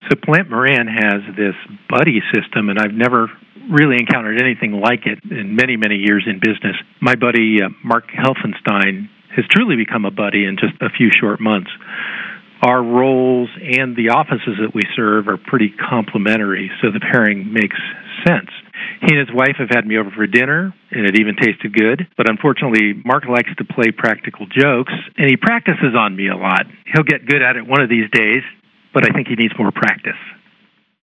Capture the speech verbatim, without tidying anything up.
So Plant Moran has this buddy system, and I've never really encountered anything like it in many, many years in business. My buddy, uh, Mark Helfenstein, has truly become a buddy in just a few short months. Our roles and the offices that we serve are pretty complementary, so the pairing makes sense. He and his wife have had me over for dinner, and it even tasted good. But unfortunately, Mark likes to play practical jokes, and he practices on me a lot. He'll get good at it one of these days, but I think he needs more practice.